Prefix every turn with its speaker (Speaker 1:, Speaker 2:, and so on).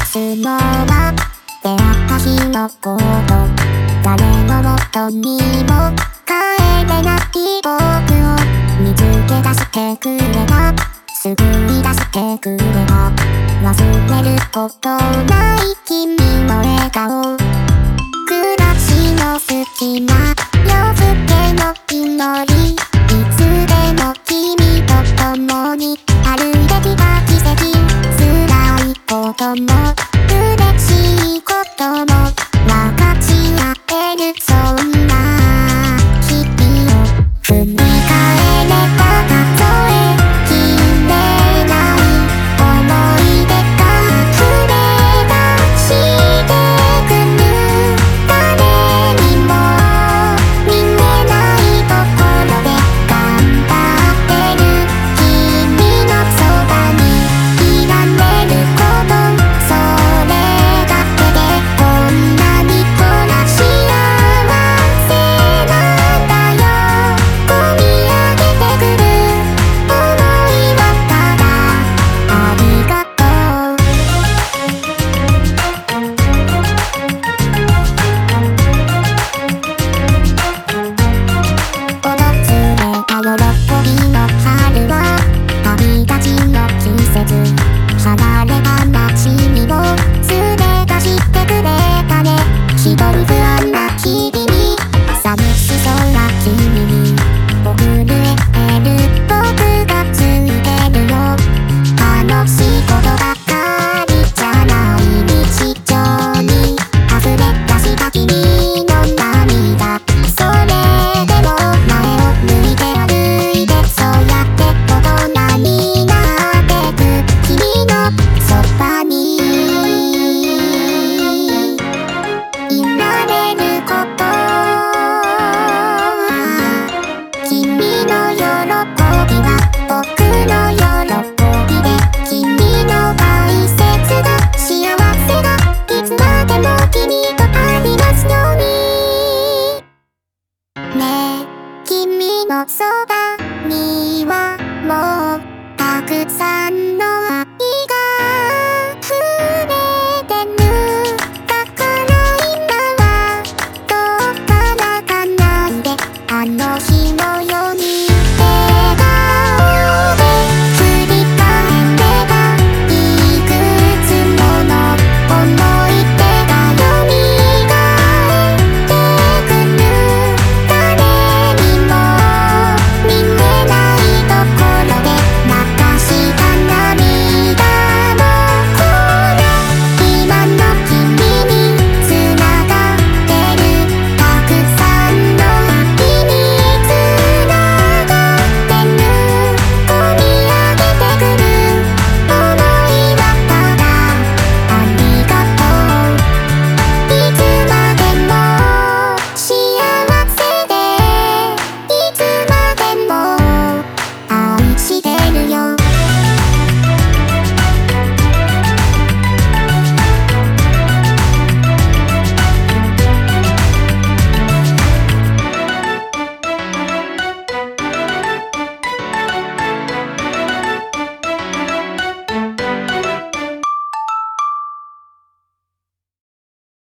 Speaker 1: すのは出会った日のこと。誰のもとにも帰れない僕を見つけ出してくれた。救い出してくれた。忘れることない君の笑顔。暮らしの隙間、夜更けの祈り。いつでも君と共に歩いてきた奇跡。辛いことも嬉しいことも